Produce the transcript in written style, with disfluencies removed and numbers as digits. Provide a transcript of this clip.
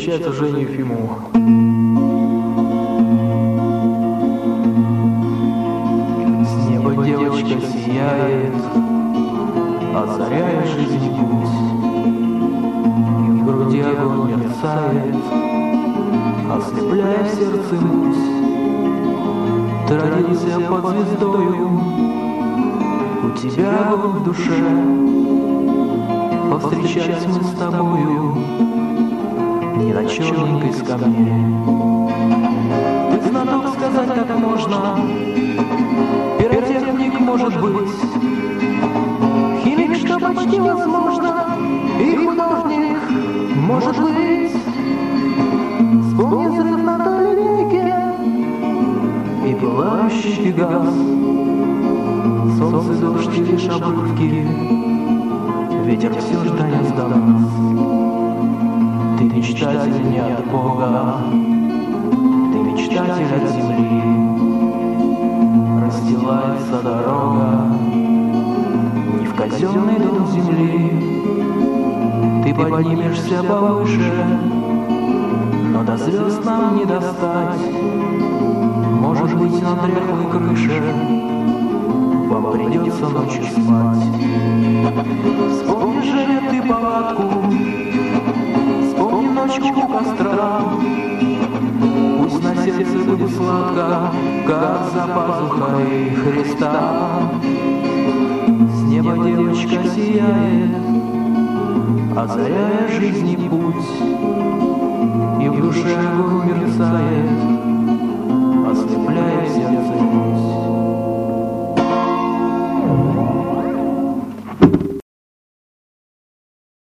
посвящается Жене Ефимову. С неба девочка сияет, озаряя жизнь путь, и в груди огонь мерцает, ослепляя в сердце муть. Ты родился под звездою, у тебя огонь в душе. Повстречались мы с тобою не на черненькой скамье. Ты знаток, сказать так можно, пиротехник может быть, химик, что почти возможно, и художник может быть. Вспомни взрыв на той линейке и пылающий пегас, солнце, дождь и лишь обрывки, ветер все ждет до нас. Ты мечтатель не от Бога, ты мечтатель от земли. Расстилается дорога не в казенный дом земли. Ты поднимешься повыше, но до звезд нам не достать. Может быть, на дряхлой крыше вам придется ночью спать. Вспомни, Женя, ты палатку, вспомни ночку у костра. Пусть на сердце будет сладко, как за пазухой Христа. С неба девочка сияет, озаряя жизни путь, и в душе огонь мерцает, ослепляя сердце путь.